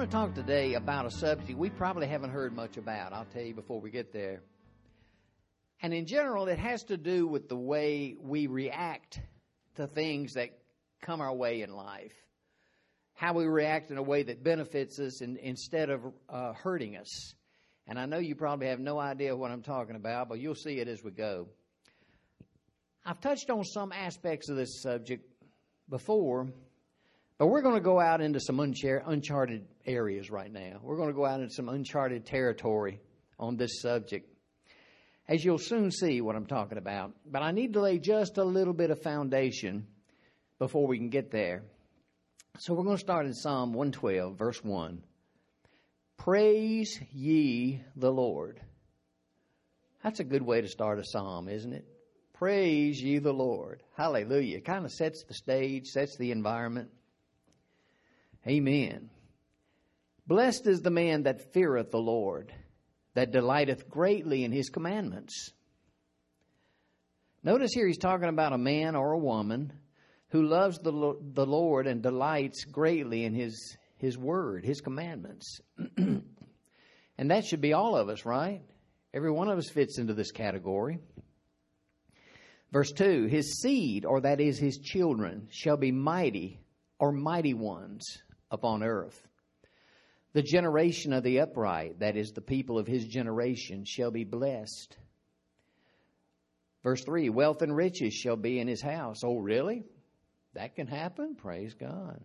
want to talk today about a subject we probably haven't heard much about. I'll tell you before we get there. And in general, it has to do with the way we react to things that come our way in life. How we react in a way that benefits us instead of hurting us. And I know you probably have no idea what I'm talking about, but you'll see it as we go. I've touched on some aspects of this subject before, but we're going to go out into some uncharted areas right now. We're going to go out into some uncharted territory on this subject, as you'll soon see what I'm talking about. But I need to lay just a little bit of foundation before we can get there. So we're going to start in Psalm 112, verse 1. Praise ye the Lord. That's a good way to start a psalm, isn't it? Praise ye the Lord. Hallelujah. It kind of sets the stage, sets the environment. Amen. Blessed is the man that feareth the Lord, that delighteth greatly in his commandments. Notice here he's talking about a man or a woman who loves the Lord and delights greatly in His word, His commandments. And that should be all of us, right? Every one of us fits into this category. Verse 2, his seed, or that is his children, shall be mighty or mighty ones upon earth. The generation of the upright, that is the people of his generation, shall be blessed. Verse 3, wealth and riches shall be in his house. Oh, really? That can happen? Praise God.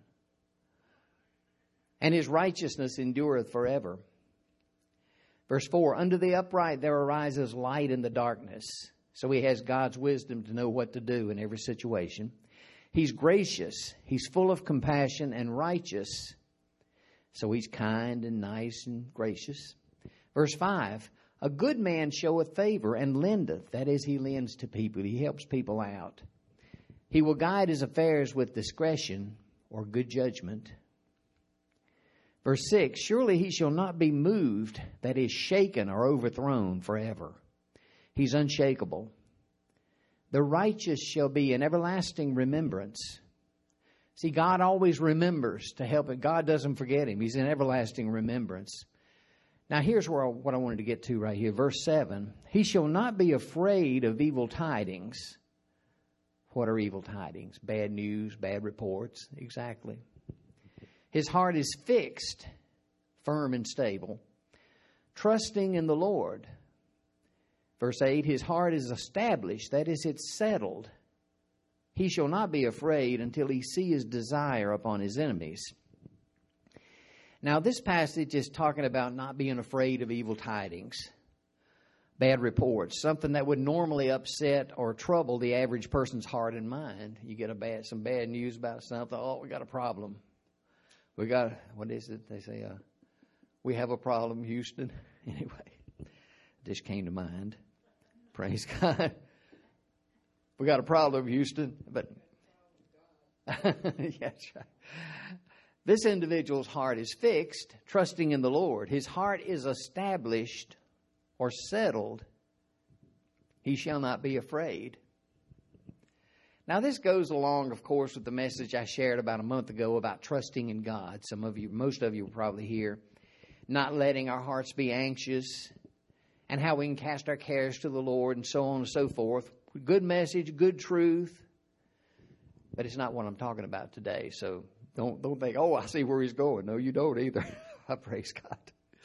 And his righteousness endureth forever. Verse 4, unto the upright there arises light in the darkness. So he has God's wisdom to know what to do in every situation. He's gracious. He's full of compassion and righteous. So he's kind and nice and gracious. Verse 5, a good man showeth favor and lendeth. That is, he lends to people. He helps people out. He will guide his affairs with discretion or good judgment. Verse 6, surely he shall not be moved, that is, shaken or overthrown forever. He's unshakable. The righteous shall be in everlasting remembrance. See, God always remembers to help it. God doesn't forget him. He's in everlasting remembrance. Now, here's what I wanted to get to right here. Verse 7, he shall not be afraid of evil tidings. What are evil tidings? Bad news, bad reports. Exactly. His heart is fixed, firm and stable, trusting in the Lord. Verse 8, his heart is established, that is, it's settled. He shall not be afraid until he see his desire upon his enemies. Now, this passage is talking about not being afraid of evil tidings, bad reports, something that would normally upset or trouble the average person's heart and mind. You get some bad news about something. Oh, we got a problem. What is it they say? We have a problem, Houston. Anyway, this came to mind. Praise God. We got a problem, Houston. But yeah, that's right. This individual's heart is fixed, trusting in the Lord. His heart is established or settled. He shall not be afraid. Now, this goes along, of course, with the message I shared about a month ago about trusting in God. Most of you will probably hear, not letting our hearts be anxious, and how we can cast our cares to the Lord, and so on and so forth. Good message, good truth, but it's not what I'm talking about today. So don't think, oh, I see where he's going. No, you don't either. I praise God.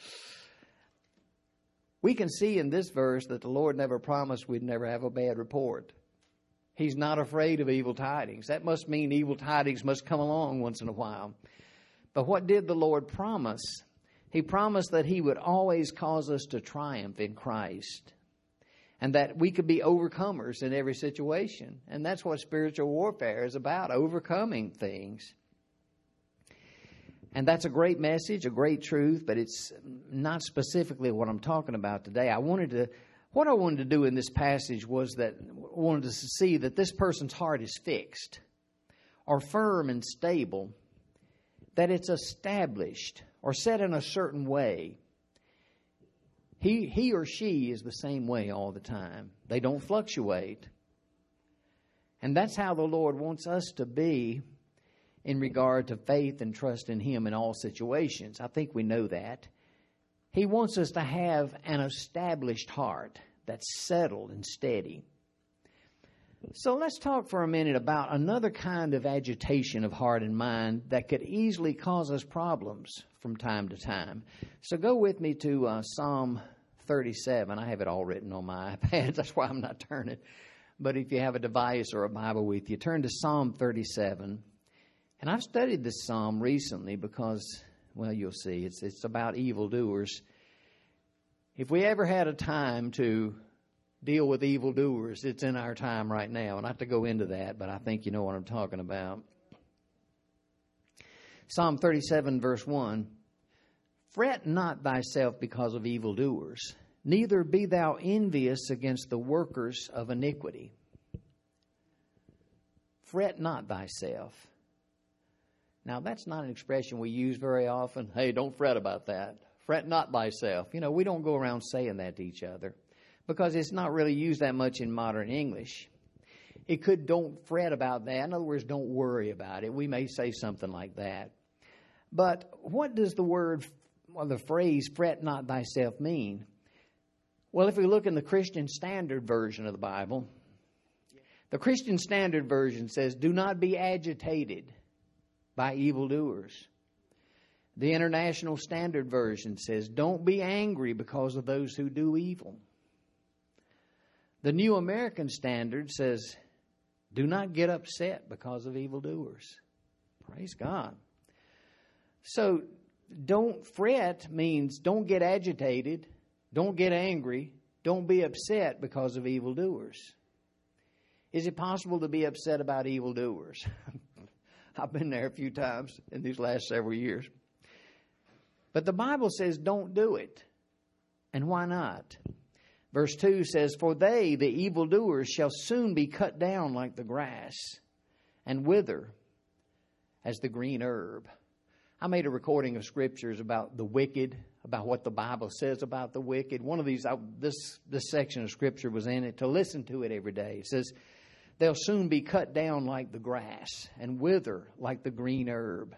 We can see in this verse that the Lord never promised we'd never have a bad report. He's not afraid of evil tidings. That must mean evil tidings must come along once in a while. But what did the Lord promise? He promised that he would always cause us to triumph in Christ, and that we could be overcomers in every situation. And that's what spiritual warfare is about, overcoming things. And that's a great message, a great truth, but it's not specifically what I'm talking about today. What I wanted to do in this passage was that I wanted to see that this person's heart is fixed or firm and stable, that it's established or set in a certain way. He or she is the same way all the time. They don't fluctuate. And that's how the Lord wants us to be in regard to faith and trust in Him in all situations. I think we know that. He wants us to have an established heart that's settled and steady. So let's talk for a minute about another kind of agitation of heart and mind that could easily cause us problems from time to time. So go with me to Psalm 37. I have it all written on my iPad. That's why I'm not turning. But if you have a device or a Bible with you, turn to Psalm 37. And I've studied this psalm recently because, well, you'll see, it's about evildoers. If we ever had a time to deal with evildoers, it's in our time right now. And I have to go into that, but I think you know what I'm talking about. Psalm 37, verse 1. Fret not thyself because of evildoers, neither be thou envious against the workers of iniquity. Fret not thyself. Now, that's not an expression we use very often. Hey, don't fret about that. Fret not thyself. You know, we don't go around saying that to each other because it's not really used that much in modern English. It could don't fret about that. In other words, don't worry about it. We may say something like that. But what does the phrase fret not thyself mean? Well, if we look in the Christian Standard Version of the Bible, the Christian Standard Version says, do not be agitated by evildoers. The International Standard Version says, don't be angry because of those who do evil. The New American Standard says, do not get upset because of evildoers. Praise God. So, don't fret means don't get agitated, don't get angry, don't be upset because of evildoers. Is it possible to be upset about evildoers? I've been there a few times in these last several years. But the Bible says don't do it. And why not? Verse 2 says, for they, the evildoers, shall soon be cut down like the grass and wither as the green herb. I made a recording of scriptures about the wicked, about what the Bible says about the wicked. One of these, this section of scripture was in it to listen to it every day. It says, they'll soon be cut down like the grass and wither like the green herb.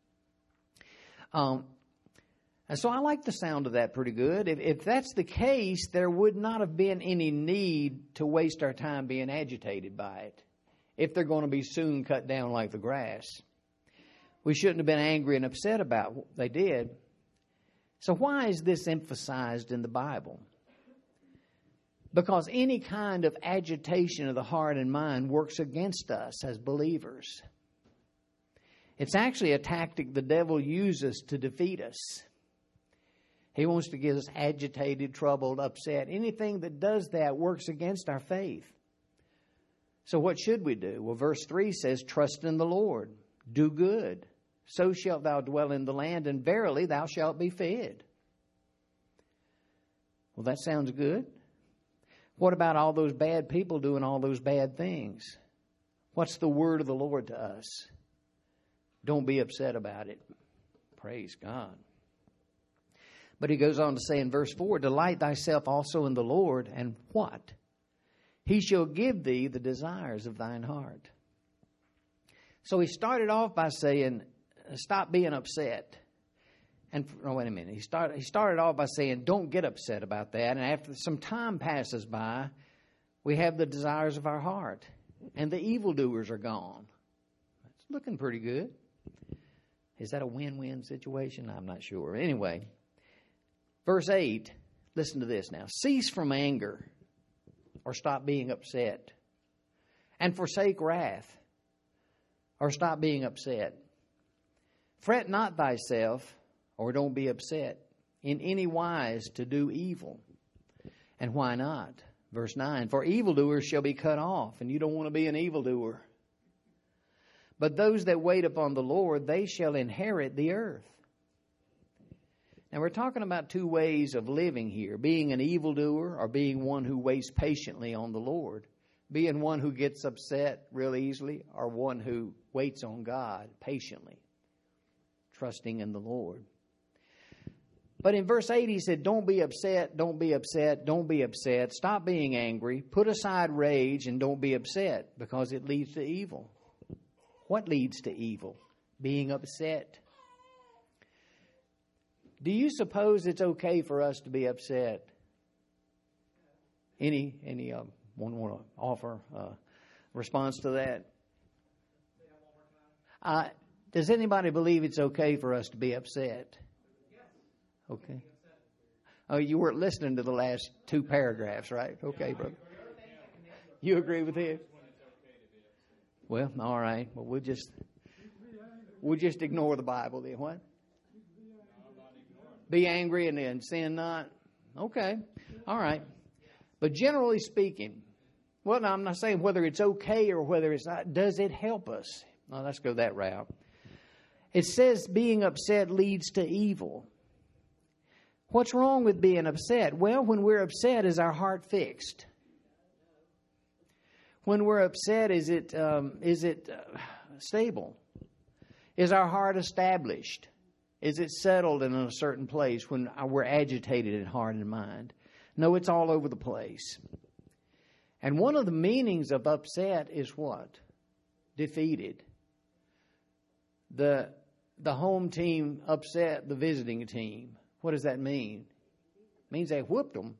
And so I like the sound of that pretty good. If that's the case, there would not have been any need to waste our time being agitated by it if they're going to be soon cut down like the grass. We shouldn't have been angry and upset about what they did. So why is this emphasized in the Bible? Because any kind of agitation of the heart and mind works against us as believers. It's actually a tactic the devil uses to defeat us. He wants to get us agitated, troubled, upset. Anything that does that works against our faith. So what should we do? Well, verse 3 says, trust in the Lord, do good. So shalt thou dwell in the land, and verily thou shalt be fed. Well, that sounds good. What about all those bad people doing all those bad things? What's the word of the Lord to us? Don't be upset about it. Praise God. But he goes on to say in verse 4, delight thyself also in the Lord, and what? He shall give thee the desires of thine heart. So he started off by saying, stop being upset. And wait a minute. He started off by saying, don't get upset about that. And after some time passes by, we have the desires of our heart. And the evildoers are gone. It's looking pretty good. Is that a win-win situation? I'm not sure. Anyway, verse 8, listen to this now. Cease from anger, or stop being upset. And forsake wrath, or stop being upset. Fret not thyself, or don't be upset in any wise to do evil. And why not? Verse 9, for evildoers shall be cut off, and you don't want to be an evildoer. But those that wait upon the Lord, they shall inherit the earth. Now we're talking about two ways of living here, being an evildoer or being one who waits patiently on the Lord. Being one who gets upset real easily or one who waits on God patiently, trusting in the Lord. But in verse 8 he said, don't be upset, don't be upset, don't be upset. Stop being angry, put aside rage, and don't be upset because it leads to evil. What leads to evil? being upset. Do you suppose it's okay for us to be upset? Any one want to offer a response to that? Does anybody believe it's okay for us to be upset? Okay. Oh, you weren't listening to the last two paragraphs, right? Okay, brother. You agree with him? Well, all right. Well, we'll just ignore the Bible then. What? Be angry and sin not? Okay. All right. But generally speaking, well, now I'm not saying whether it's okay or whether it's not. Does it help us? Well, let's go that route. It says being upset leads to evil. What's wrong with being upset? Well, when we're upset, is our heart fixed? When we're upset, is it stable? Is our heart established? Is it settled in a certain place when we're agitated in heart and mind? No, it's all over the place. And one of the meanings of upset is what? Defeated. The home team upset the visiting team. What does that mean? It means they whooped them.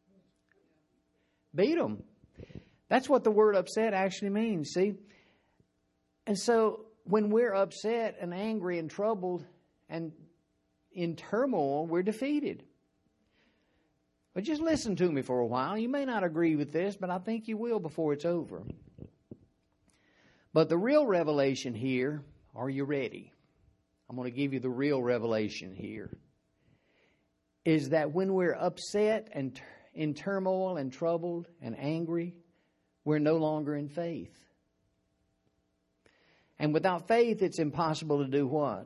Beat them. That's what the word upset actually means, see? And so when we're upset and angry and troubled and in turmoil, we're defeated. But just listen to me for a while. You may not agree with this, but I think you will before it's over. But the real revelation here, are you ready? I'm going to give you the real revelation here. Is that when we're upset and in turmoil and troubled and angry, we're no longer in faith. And without faith, it's impossible to do what?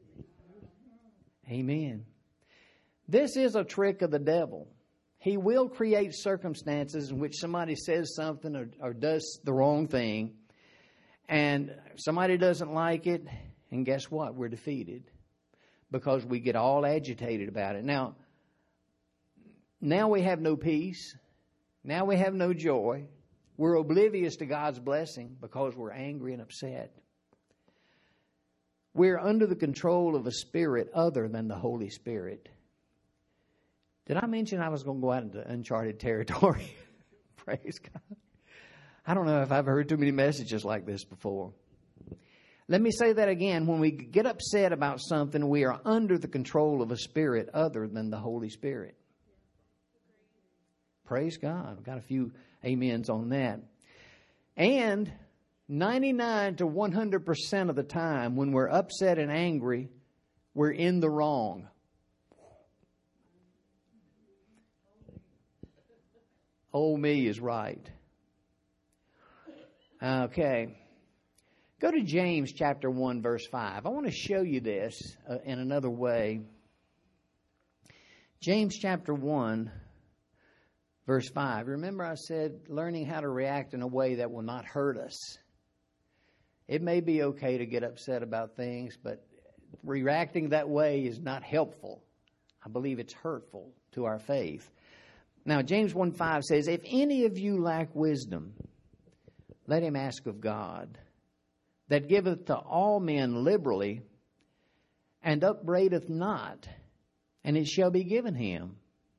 Amen. This is a trick of the devil. He will create circumstances in which somebody says something or does the wrong thing, and somebody doesn't like it, and guess what? We're defeated because we get all agitated about it. Now we have no peace. Now we have no joy. We're oblivious to God's blessing because we're angry and upset. We're under the control of a spirit other than the Holy Spirit. Did I mention I was going to go out into uncharted territory? Praise God. I don't know if I've heard too many messages like this before. Let me say that again. When we get upset about something, we are under the control of a spirit other than the Holy Spirit. Praise God. I've got a few amens on that. And 99 to 100% of the time when we're upset and angry, we're in the wrong. Old me is right. Okay. Go to James chapter 1, verse 5. I want to show you this in another way. James chapter 1, verse 5. Remember I said learning how to react in a way that will not hurt us. It may be okay to get upset about things, but reacting that way is not helpful. I believe it's hurtful to our faith. Now, James 1:5 says, if any of you lack wisdom, let him ask of God, that giveth to all men liberally, and upbraideth not, and it shall be given him.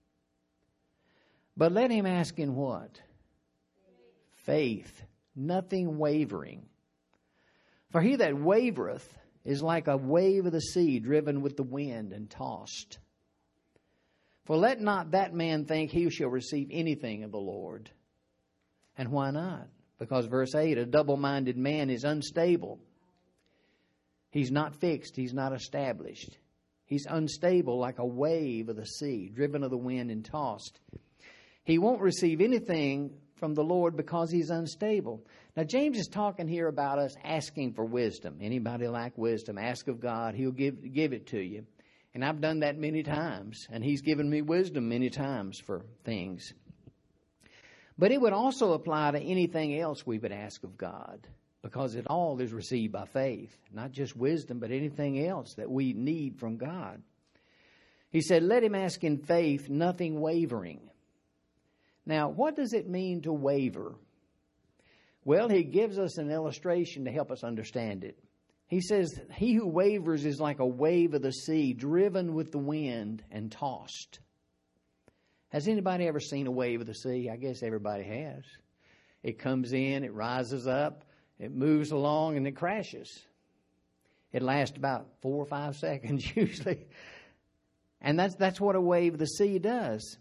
But let him ask in what? Faith, nothing wavering. For he that wavereth is like a wave of the sea driven with the wind and tossed. For let not that man think he shall receive anything of the Lord. And why not? Because verse 8, a double-minded man is unstable. He's not fixed. He's not established. He's unstable like a wave of the sea, driven of the wind and tossed. He won't receive anything from the Lord because he's unstable. Now, James is talking here about us asking for wisdom. Anybody lack wisdom, ask of God. He'll give it to you. And I've done that many times. And he's given me wisdom many times for things. But it would also apply to anything else we would ask of God, because it all is received by faith. Not just wisdom, but anything else that we need from God. He said, let him ask in faith, nothing wavering. Now, what does it mean to waver? Well, he gives us an illustration to help us understand it. He says, he who wavers is like a wave of the sea, driven with the wind and tossed. Has anybody ever seen a wave of the sea? I guess everybody has. It comes in, it rises up, it moves along, and it crashes. It lasts about 4 or 5 seconds usually. And that's what a wave of the sea does.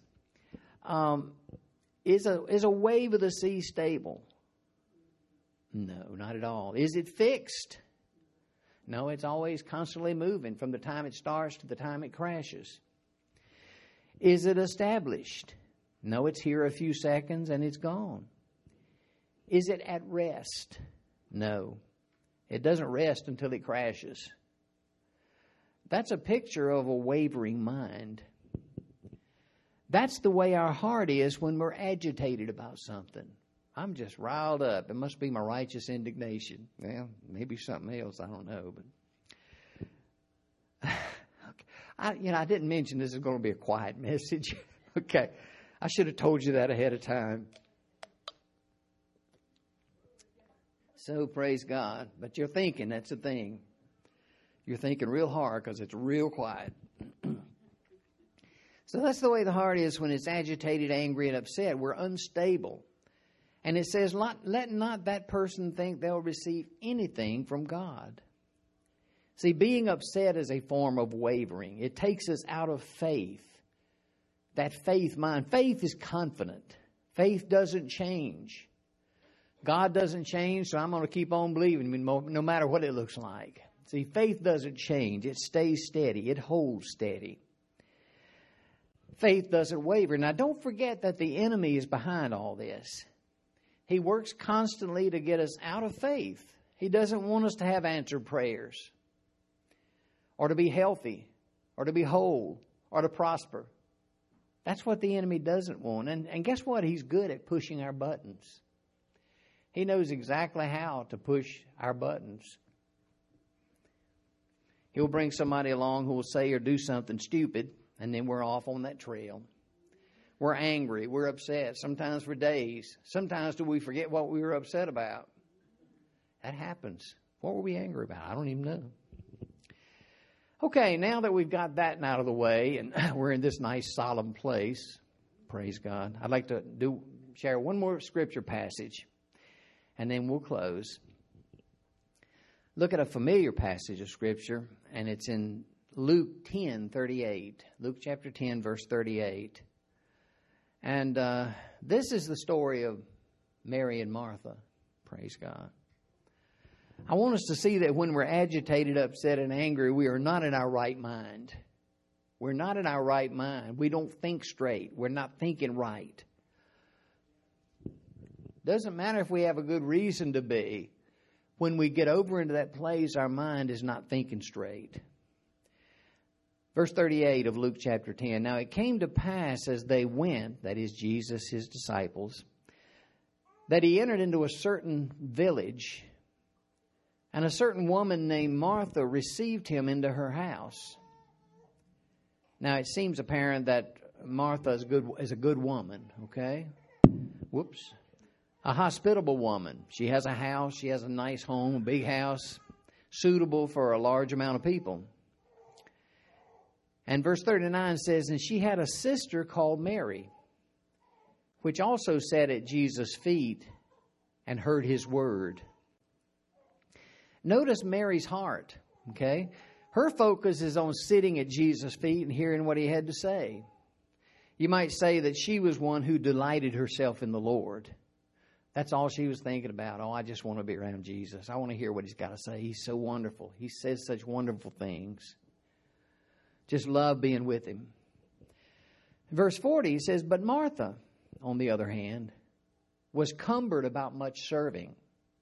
Is a wave of the sea stable? No, not at all. Is it fixed? No, it's always constantly moving from the time it starts to the time it crashes. Is it established? No, it's here a few seconds and it's gone. Is it at rest? No, it doesn't rest until it crashes. That's a picture of a wavering mind. That's the way our heart is when we're agitated about something. I'm just riled up. It must be my righteous indignation. Well, maybe something else. I don't know. But I didn't mention this is going to be a quiet message. Okay. I should have told you that ahead of time. So praise God. But you're thinking, that's the thing. You're thinking real hard because it's real quiet. So that's the way the heart is when it's agitated, angry, and upset. We're unstable. And it says, let not that person think they'll receive anything from God. See, being upset is a form of wavering. It takes us out of faith. That faith mind. Faith is confident. Faith doesn't change. God doesn't change, so I'm going to keep on believing no matter what it looks like. See, faith doesn't change. It stays steady. It holds steady. Faith doesn't waver. Now, don't forget that the enemy is behind all this. He works constantly to get us out of faith. He doesn't want us to have answered prayers, or to be healthy, or to be whole, or to prosper. That's what the enemy doesn't want. And guess what? He's good at pushing our buttons. He knows exactly how to push our buttons. He'll bring somebody along who will say or do something stupid, and then we're off on that trail. We're angry. We're upset, sometimes for days. Sometimes do we forget what we were upset about? That happens. What were we angry about? I don't even know. Okay, now that we've got that out of the way and we're in this nice solemn place, praise God, I'd like to share one more scripture passage, and then we'll close. Look at a familiar passage of Scripture, and it's in Luke 10:38. Luke chapter 10, verse 38. And this is the story of Mary and Martha. Praise God. I want us to see that when we're agitated, upset, and angry, we are not in our right mind. We're not in our right mind. We don't think straight. We're not thinking right. Doesn't matter if we have a good reason to be. When we get over into that place, our mind is not thinking straight. Verse 38 of Luke chapter 10. Now it came to pass as they went, that is Jesus, his disciples, that he entered into a certain village, and a certain woman named Martha received him into her house. Now it seems apparent that Martha is a good woman, okay? Whoops. A hospitable woman. She has a house, she has a nice home, a big house, suitable for a large amount of people. And verse 39 says, and she had a sister called Mary, which also sat at Jesus' feet and heard his word. Notice Mary's heart, okay? Her focus is on sitting at Jesus' feet and hearing what he had to say. You might say that she was one who delighted herself in the Lord. That's all she was thinking about. Oh, I just want to be around Jesus. I want to hear what he's got to say. He's so wonderful. He says such wonderful things. Just love being with him. Verse 40 says, but Martha, on the other hand, was cumbered about much serving.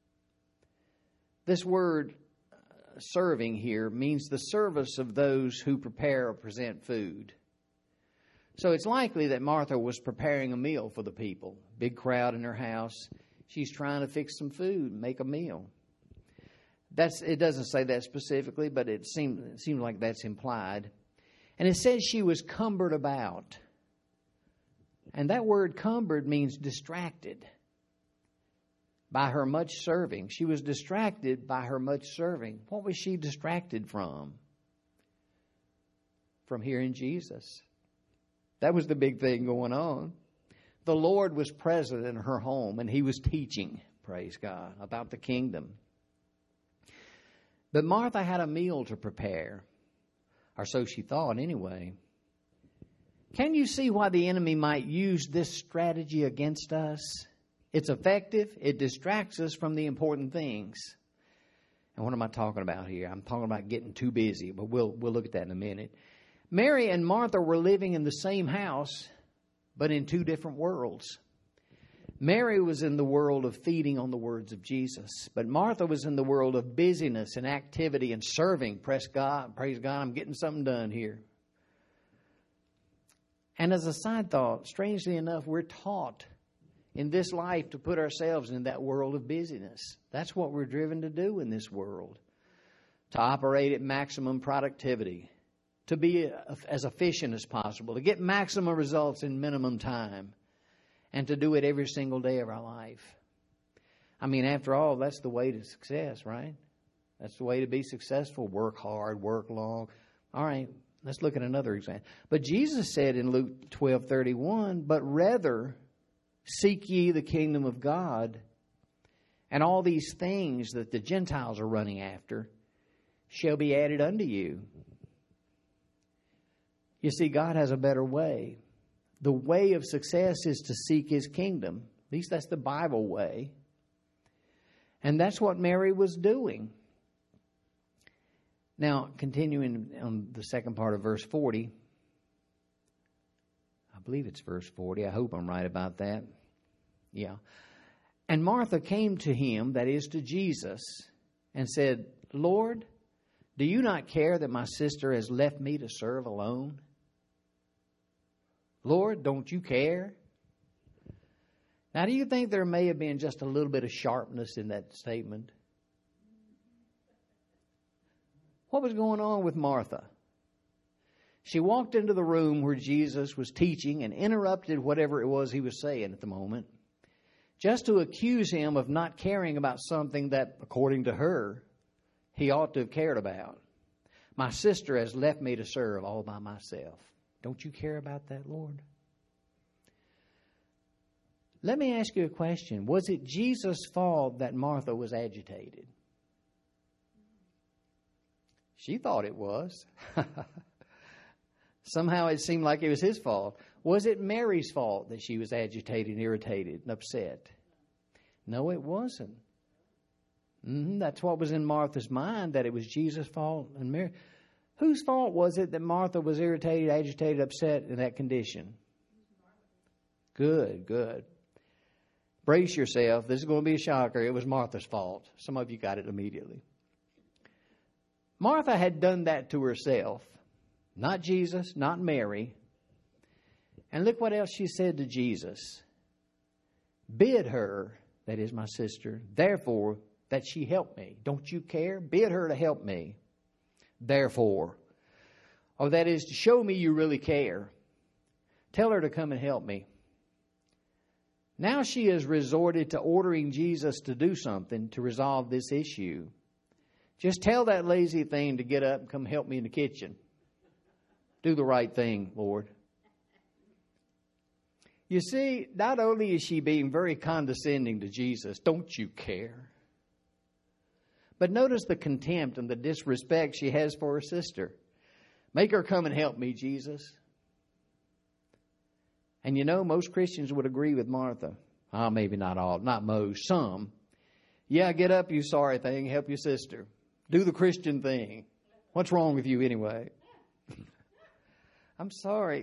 This word serving here means the service of those who prepare or present food. So it's likely that Martha was preparing a meal for the people. Big crowd in her house. She's trying to fix some food, make a meal. It doesn't say that specifically, but it seems like that's implied. And it says she was cumbered about. And that word cumbered means distracted. by her much serving. She was distracted by her much serving. What was she distracted from? From hearing Jesus. That was the big thing going on. The Lord was present in her home, and He was teaching, praise God, about the kingdom. But Martha had a meal to prepare, or so she thought anyway. Can you see why the enemy might use this strategy against us? It's effective. It distracts us from the important things. And what am I talking about here? I'm talking about getting too busy, but we'll look at that in a minute. Mary and Martha were living in the same house, but in two different worlds. Mary was in the world of feeding on the words of Jesus, but Martha was in the world of busyness and activity and serving. Praise God, I'm getting something done here. And as a side thought, strangely enough, we're taught in this life to put ourselves in that world of busyness. That's what we're driven to do in this world. To operate at maximum productivity. To be as efficient as possible. To get maximum results in minimum time. And to do it every single day of our life. I mean, after all, that's the way to success, right? That's the way to be successful. Work hard, work long. All right, let's look at another example. But Jesus said in Luke 12:31, but rather seek ye the kingdom of God, and all these things that the Gentiles are running after shall be added unto you. You see, God has a better way. The way of success is to seek His kingdom. At least that's the Bible way. And that's what Mary was doing. Now, continuing on the second part of verse 40. I believe it's verse 40. I hope I'm right about that. Yeah. And Martha came to Him, that is to Jesus, and said, Lord, do you not care that my sister has left me to serve alone? Lord, don't you care? Now, do you think there may have been just a little bit of sharpness in that statement? What was going on with Martha? She walked into the room where Jesus was teaching and interrupted whatever it was He was saying at the moment, just to accuse Him of not caring about something that, according to her, He ought to have cared about. My sister has left me to serve all by myself. Don't you care about that, Lord? Let me ask you a question. Was it Jesus' fault that Martha was agitated? She thought it was. Somehow it seemed like it was His fault. Was it Mary's fault that she was agitated, irritated, and upset? No, it wasn't. That's what was in Martha's mind, that it was Jesus' fault and Mary. Whose fault was it that Martha was irritated, agitated, upset in that condition? Good, good. Brace yourself. This is going to be a shocker. It was Martha's fault. Some of you got it immediately. Martha had done that to herself. Not Jesus, not Mary. And look what else she said to Jesus. Bid her, that is my sister, therefore, that she help me. Don't you care? Bid her to help me. Therefore. Or that is to show me you really care. Tell her to come and help me. Now she has resorted to ordering Jesus to do something to resolve this issue. Just tell that lazy thing to get up and come help me in the kitchen. Do the right thing, Lord. You see, not only is she being very condescending to Jesus, don't you care? But notice the contempt and the disrespect she has for her sister. Make her come and help me, Jesus. And you know, most Christians would agree with Martha. Maybe not all, not most, some. Yeah, get up, you sorry thing, help your sister. Do the Christian thing. What's wrong with you anyway? I'm sorry.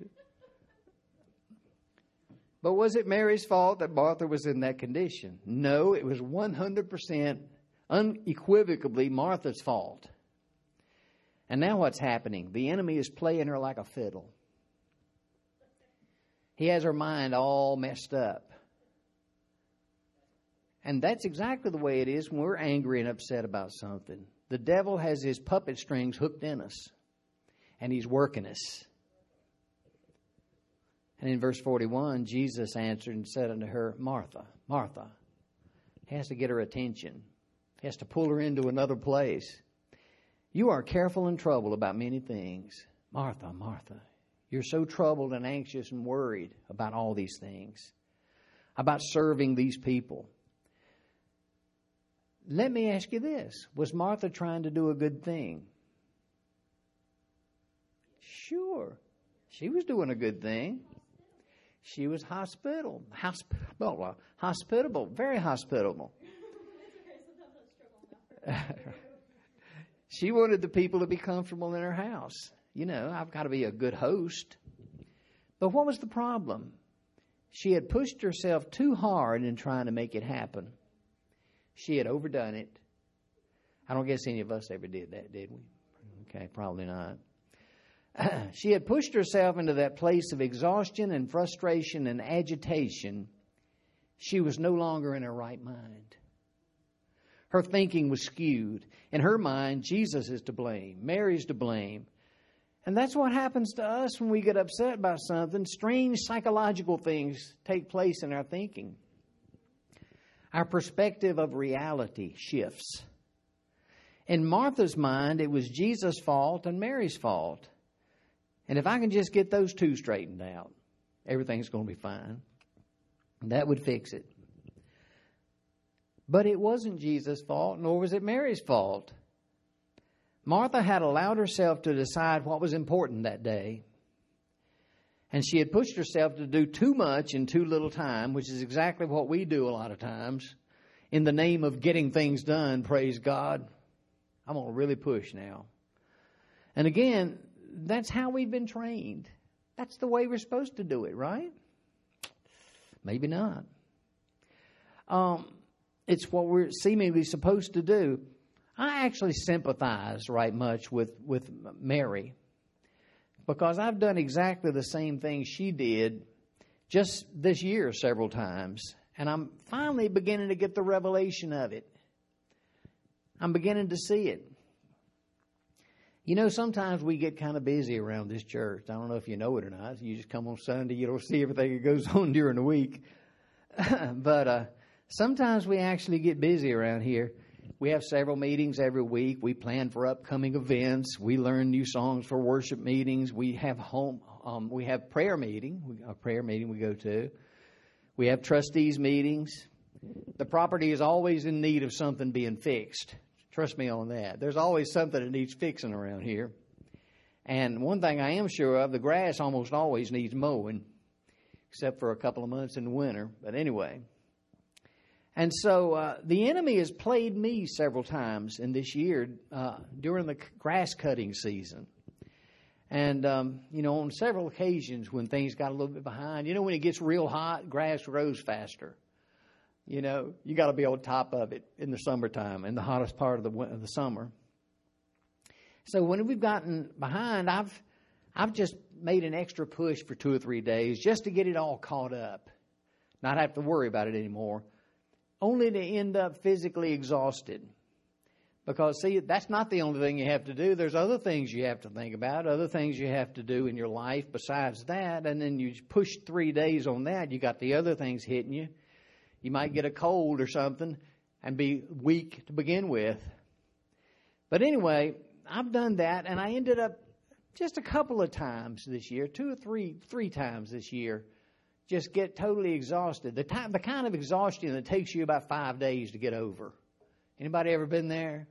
But was it Mary's fault that Martha was in that condition? No, it was 100% unequivocally Martha's fault. And now what's happening? The enemy is playing her like a fiddle. He has her mind all messed up. And that's exactly the way it is when we're angry and upset about something. The devil has his puppet strings hooked in us. And he's working us. And in verse 41, Jesus answered and said unto her, Martha, Martha. He has to get her attention. He has to pull her into another place. You are careful and troubled about many things. Martha, Martha, you're so troubled and anxious and worried about all these things, about serving these people. Let me ask you this. Was Martha trying to do a good thing? Sure. She was doing a good thing. She was hospitable, very hospitable. She wanted the people to be comfortable in her house. You know, I've got to be a good host. But what was the problem? She had pushed herself too hard in trying to make it happen. She had overdone it. I don't guess any of us ever did that, did we? Okay, probably not. She had pushed herself into that place of exhaustion and frustration and agitation. She was no longer in her right mind. Her thinking was skewed. In her mind, Jesus is to blame. Mary's to blame. And that's what happens to us when we get upset about something. Strange psychological things take place in our thinking. Our perspective of reality shifts. In Martha's mind, it was Jesus' fault and Mary's fault. And if I can just get those two straightened out, everything's going to be fine. That would fix it. But it wasn't Jesus' fault, nor was it Mary's fault. Martha had allowed herself to decide what was important that day. And she had pushed herself to do too much in too little time, which is exactly what we do a lot of times. In the name of getting things done, praise God, I'm going to really push now. And again, that's how we've been trained. That's the way we're supposed to do it, right? Maybe not. It's what we're seemingly supposed to do. I actually sympathize right much with Mary, because I've done exactly the same thing she did just this year several times. And I'm finally beginning to get the revelation of it. I'm beginning to see it. You know, sometimes we get kind of busy around this church. I don't know if you know it or not. You just come on Sunday, you don't see everything that goes on during the week. But sometimes we actually get busy around here. We have several meetings every week. We plan for upcoming events. We learn new songs for worship meetings. We have we have prayer meeting. A prayer meeting we go to. We have trustees meetings. The property is always in need of something being fixed. Trust me on that. There's always something that needs fixing around here. And one thing I am sure of, the grass almost always needs mowing, except for a couple of months in the winter. But anyway. And so the enemy has played me several times in this year during the grass cutting season. And, on several occasions when things got a little bit behind, when it gets real hot, grass grows faster. You got to be on top of it in the summertime, in the hottest part of the summer. So when we've gotten behind, I've just made an extra push for 2 or 3 days just to get it all caught up, not have to worry about it anymore, only to end up physically exhausted. Because, see, that's not the only thing you have to do. There's other things you have to think about, other things you have to do in your life besides that. And then you push 3 days on that, you got the other things hitting you. You might get a cold or something and be weak to begin with. But anyway, I've done that, and I ended up just a couple of times this year, 2 or 3 times this year, just get totally exhausted. The kind of exhaustion that takes you about 5 days to get over. Anybody ever been there?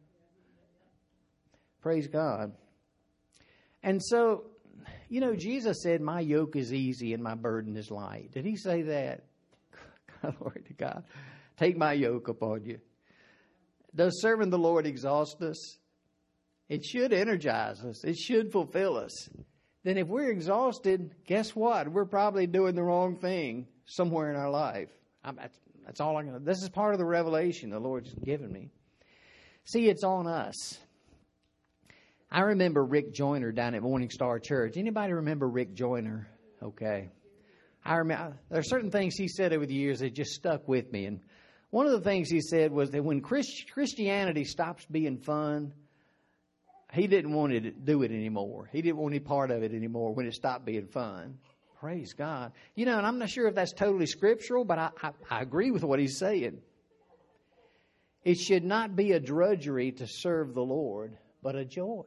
Praise God. And so, Jesus said, my yoke is easy and my burden is light. Did he say that? Glory to God. Take my yoke upon you. Does serving the Lord exhaust us? It should energize us. It should fulfill us. Then if we're exhausted, guess what? We're probably doing the wrong thing somewhere in our life. That's all I'm going to. This is part of the revelation the Lord's given me. See, it's on us. I remember Rick Joyner down at Morning Star Church. Anybody remember Rick Joyner? Okay. I remember there are certain things he said over the years that just stuck with me. And one of the things he said was that when Christianity stops being fun, he didn't want to do it anymore. He didn't want any part of it anymore when it stopped being fun. Praise God. And I'm not sure if that's totally scriptural, but I agree with what he's saying. It should not be a drudgery to serve the Lord, but a joy.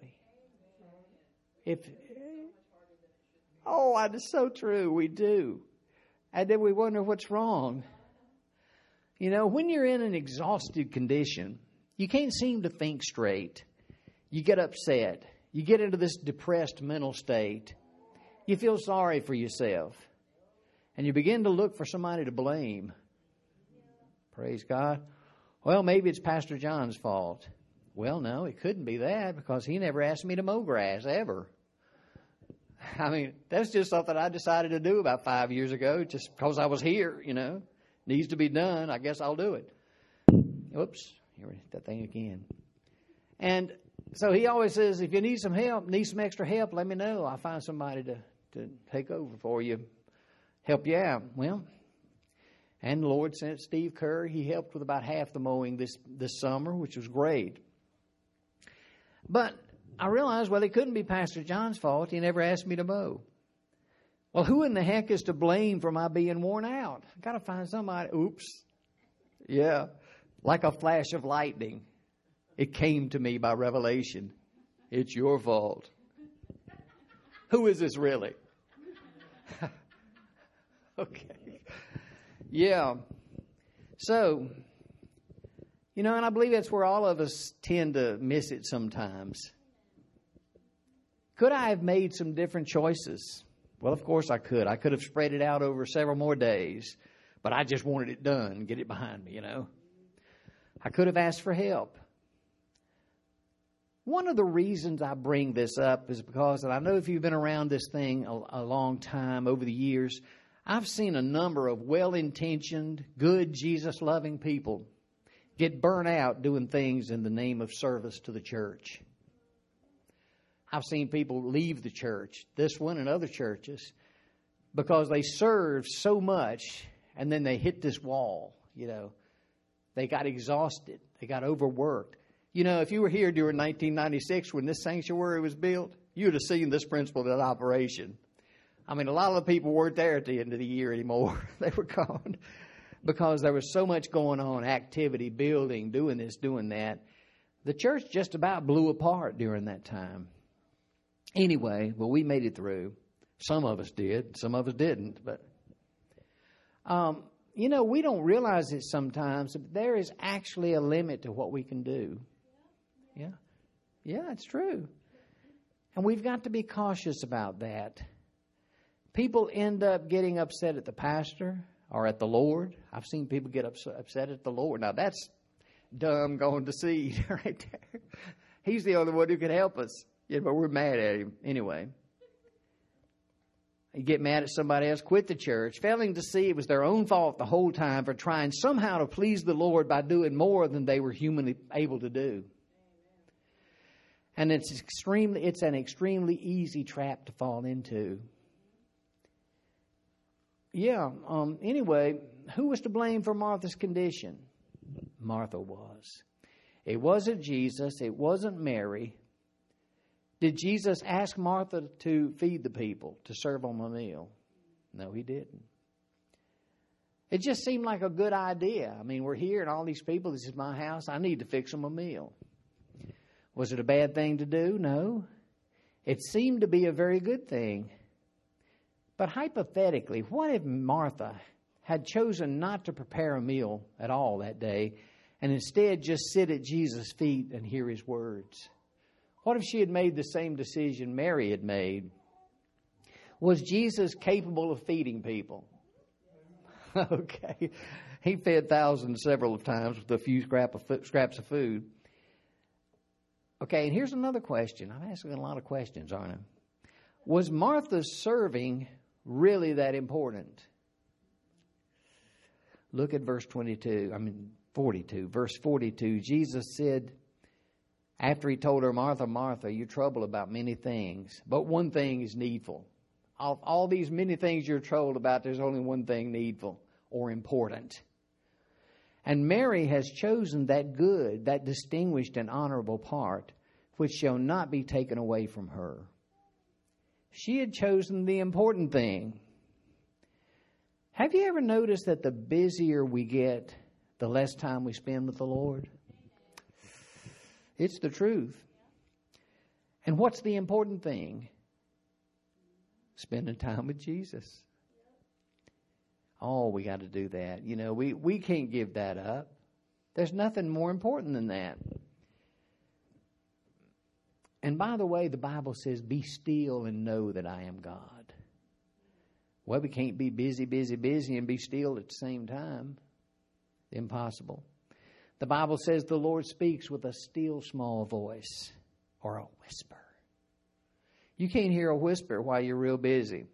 That's so true. We do. And then we wonder what's wrong. You know, when you're in an exhausted condition, you can't seem to think straight. You get upset. You get into this depressed mental state. You feel sorry for yourself. And you begin to look for somebody to blame. Praise God. Well, maybe it's Pastor John's fault. Well, no, it couldn't be that because he never asked me to mow grass ever. I mean, that's just something I decided to do about 5 years ago just because I was here, you know. Needs to be done. I guess I'll do it. Oops, here we hit that thing again. And so he always says, if you need some help, need some extra help, let me know. I'll find somebody to take over for you, help you out. Well, and the Lord sent Steve Kerr. He helped with about half the mowing this summer, which was great. But I realized, well, it couldn't be Pastor John's fault. He never asked me to mow. Well, who in the heck is to blame for my being worn out? I've got to find somebody. Oops. Yeah. Like a flash of lightning. It came to me by revelation. It's your fault. Who is this really? Okay. Yeah. So, you know, and I believe that's where all of us tend to miss it sometimes. Could I have made some different choices? Well, of course I could. I could have spread it out over several more days, but I just wanted it done, get it behind me, you know. I could have asked for help. One of the reasons I bring this up is because, and I know if you've been around this thing a long time over the years, I've seen a number of well-intentioned, good, Jesus-loving people get burnt out doing things in the name of service to the church. I've seen people leave the church, this one and other churches, because they served so much and then they hit this wall, you know. They got exhausted. They got overworked. You know, if you were here during 1996 when this sanctuary was built, you would have seen this principle in operation. I mean, a lot of the people weren't there at the end of the year anymore. They were gone because there was so much going on, activity, building, doing this, doing that. The church just about blew apart during that time. Anyway, well, we made it through. Some of us did. Some of us didn't. But, you know, we don't realize it sometimes. But there is actually a limit to what we can do. Yeah. Yeah, it's true. And we've got to be cautious about that. People end up getting upset at the pastor or at the Lord. I've seen people get upset at the Lord. Now, that's dumb going to seed right there. He's the only one who can help us. Yeah, but we're mad at him anyway. You get mad at somebody else, quit the church, failing to see it was their own fault the whole time for trying somehow to please the Lord by doing more than they were humanly able to do. And it's an extremely easy trap to fall into. Yeah, anyway, who was to blame for Martha's condition? Martha was. It wasn't Jesus. It wasn't Mary. Did Jesus ask Martha to feed the people, to serve them a meal? No, he didn't. It just seemed like a good idea. I mean, we're here and all these people, this is my house, I need to fix them a meal. Was it a bad thing to do? No. It seemed to be a very good thing. But hypothetically, what if Martha had chosen not to prepare a meal at all that day and instead just sit at Jesus' feet and hear his words? What if she had made the same decision Mary had made? Was Jesus capable of feeding people? Okay. He fed thousands several times with a few scraps of food. Okay, and here's another question. I'm asking a lot of questions, aren't I? Was Martha's serving really that important? Look at verse 42. Verse 42, Jesus said, after he told her, Martha, Martha, you're troubled about many things, but one thing is needful. Of all these many things you're troubled about, there's only one thing needful or important. And Mary has chosen that good, that distinguished and honorable part, which shall not be taken away from her. She had chosen the important thing. Have you ever noticed that the busier we get, the less time we spend with the Lord? It's the truth. And what's the important thing? Spending time with Jesus. Oh, we got to do that. You know, we can't give that up. There's nothing more important than that. And by the way, the Bible says, be still and know that I am God. Well, we can't be busy, busy, busy and be still at the same time. Impossible. The Bible says the Lord speaks with a still small voice or a whisper. You can't hear a whisper while you're real busy.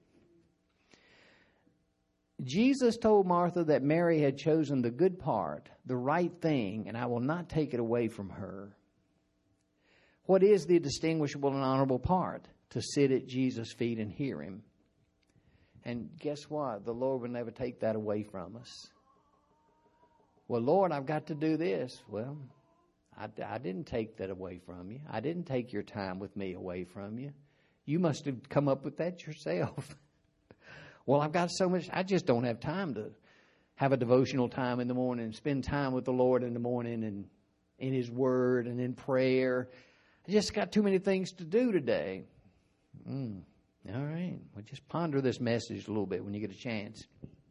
Jesus told Martha that Mary had chosen the good part, the right thing, and I will not take it away from her. What is the distinguishable and honorable part? To sit at Jesus' feet and hear Him. And guess what? The Lord will never take that away from us. Well, Lord, I've got to do this. Well, I didn't take that away from you. I didn't take your time with me away from you. You must have come up with that yourself. Well, I've got so much. I just don't have time to have a devotional time in the morning and spend time with the Lord in the morning and in His Word and in prayer. I just got too many things to do today. All right. Well, just ponder this message a little bit when you get a chance.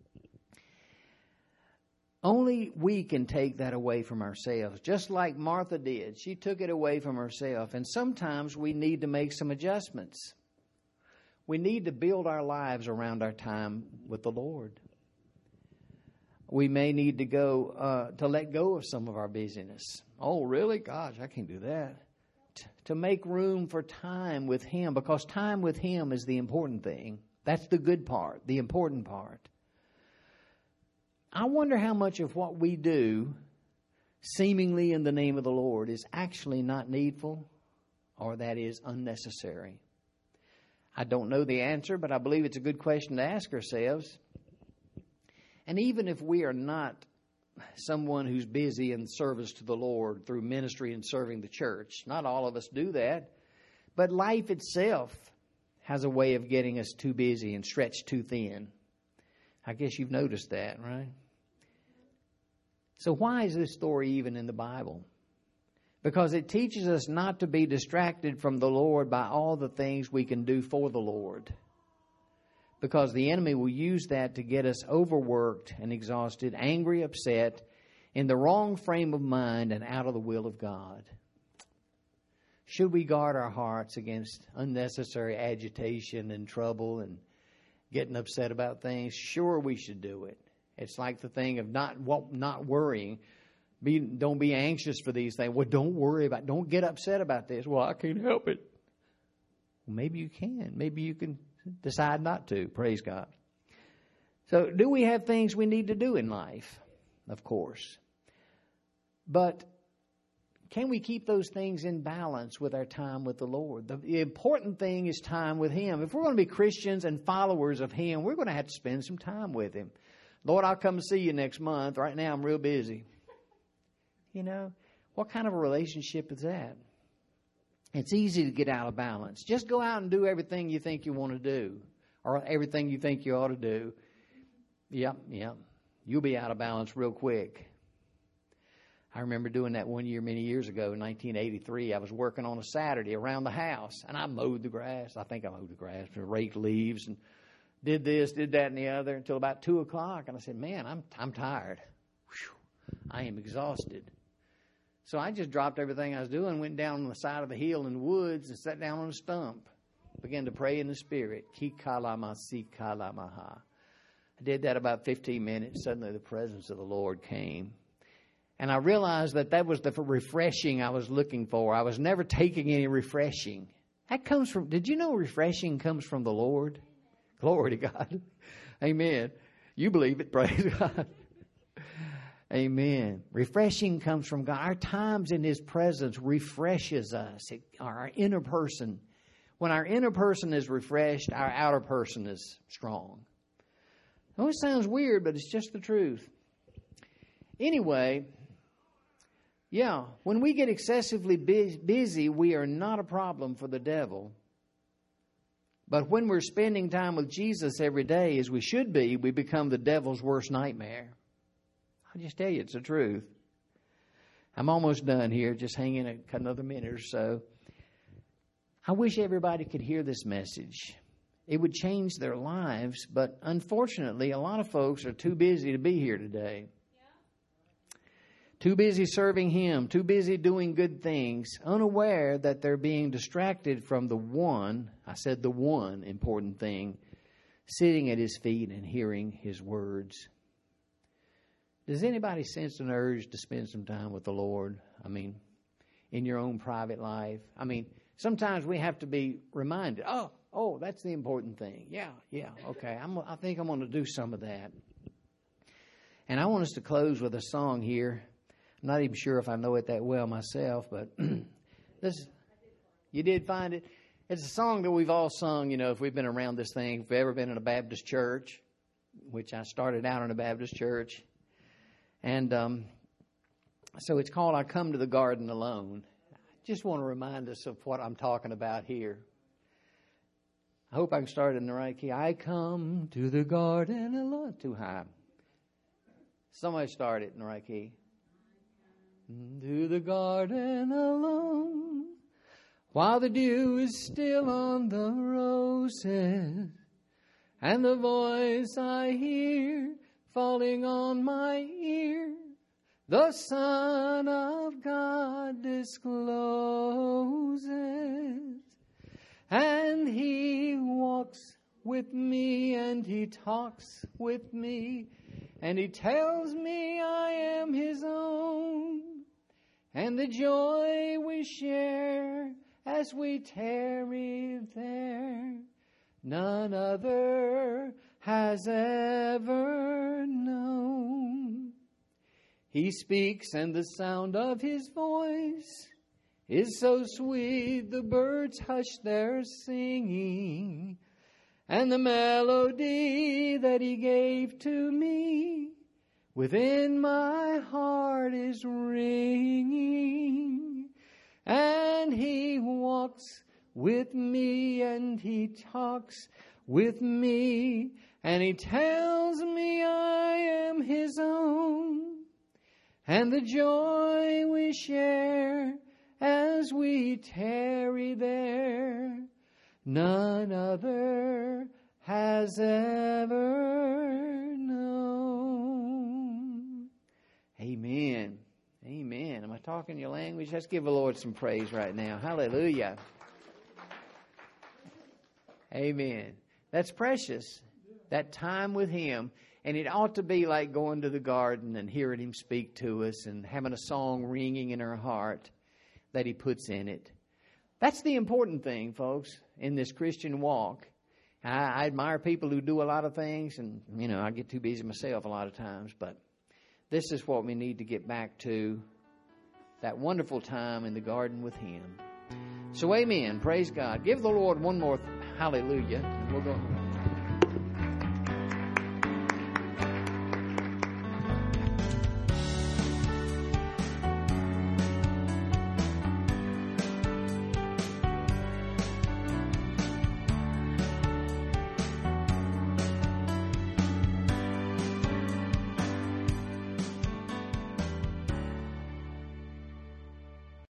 Only we can take that away from ourselves, just like Martha did. She took it away from herself. And sometimes we need to make some adjustments. We need to build our lives around our time with the Lord. We may need to to let go of some of our busyness. Oh, really? Gosh, I can't do that. To make room for time with Him, because time with Him is the important thing. That's the good part, the important part. I wonder how much of what we do, seemingly in the name of the Lord, is actually not needful or that is unnecessary. I don't know the answer, but I believe it's a good question to ask ourselves. And even if we are not someone who's busy in service to the Lord through ministry and serving the church, not all of us do that, but life itself has a way of getting us too busy and stretched too thin. I guess you've noticed that, right? So why is this story even in the Bible? Because it teaches us not to be distracted from the Lord by all the things we can do for the Lord. Because the enemy will use that to get us overworked and exhausted, angry, upset, in the wrong frame of mind and out of the will of God. Should we guard our hearts against unnecessary agitation and trouble and getting upset about things? Sure, we should do it. It's like the thing of not worrying. Don't be anxious for these things. Well, don't get upset about this. Well, I can't help it. Well, maybe you can. Maybe you can decide not to. Praise God. So, do we have things we need to do in life? Of course. But can we keep those things in balance with our time with the Lord? The important thing is time with Him. If we're going to be Christians and followers of Him, we're going to have to spend some time with Him. Lord, I'll come see you next month. Right now, I'm real busy. You know, what kind of a relationship is that? It's easy to get out of balance. Just go out and do everything you think you want to do or everything you think you ought to do. Yep. You'll be out of balance real quick. I remember doing that one year many years ago in 1983. I was working on a Saturday around the house, and I mowed the grass. I think I mowed the grass, raked leaves, and did this, did that, and the other until about 2 o'clock. And I said, man, I'm tired. Whew, I am exhausted. So I just dropped everything I was doing, went down on the side of the hill in the woods and sat down on a stump. Began to pray in the Spirit. Ki kalamasi kalamaha. I did that about 15 minutes. Suddenly the presence of the Lord came. And I realized that was the refreshing I was looking for. I was never taking any refreshing. That comes from, did you know refreshing comes from the Lord? Glory to God. Amen. You believe it, praise God. Amen. Refreshing comes from God. Our times in His presence refreshes us. Our inner person. When our inner person is refreshed, our outer person is strong. I know it sounds weird, but it's just the truth. Anyway, yeah, when we get excessively busy, we are not a problem for the devil. But when we're spending time with Jesus every day, as we should be, we become the devil's worst nightmare. I'll just tell you, it's the truth. I'm almost done here. Just hang in another minute or so. I wish everybody could hear this message. It would change their lives, but unfortunately, a lot of folks are too busy to be here today. Too busy serving Him, too busy doing good things, unaware that they're being distracted from the one, I said the one important thing, sitting at His feet and hearing His words. Does anybody sense an urge to spend some time with the Lord? I mean, in your own private life? I mean, sometimes we have to be reminded, oh, that's the important thing. Yeah, okay. I think I'm going to do some of that. And I want us to close with a song here. I'm not even sure if I know it that well myself, but you did find it. It's a song that we've all sung, if we've been around this thing, if we've ever been in a Baptist church, which I started out in a Baptist church. And so it's called I Come to the Garden Alone. I just want to remind us of what I'm talking about here. I hope I can start in the right key. I come to the garden alone. Too high. Somebody start it in the right key. To the garden alone, while the dew is still on the roses, and the voice I hear falling on my ear, the Son of God discloses. And He walks with me, and He talks with me, and He tells me I am His own. And the joy we share as we tarry there, none other has ever known. He speaks, and the sound of His voice is so sweet the birds hush their singing, and the melody that He gave to me within my heart is ringing. And He walks with me, and He talks with me, and He tells me I am His own. And the joy we share as we tarry there, none other has ever known. Amen. Amen. Am I talking your language? Let's give the Lord some praise right now. Hallelujah. Amen. That's precious. That time with Him. And it ought to be like going to the garden and hearing Him speak to us and having a song ringing in our heart that He puts in it. That's the important thing, folks, in this Christian walk. I admire people who do a lot of things, and, I get too busy myself a lot of times, but this is what we need to get back to, that wonderful time in the garden with Him. So, amen. Praise God. Give the Lord one more hallelujah, and we'll go home.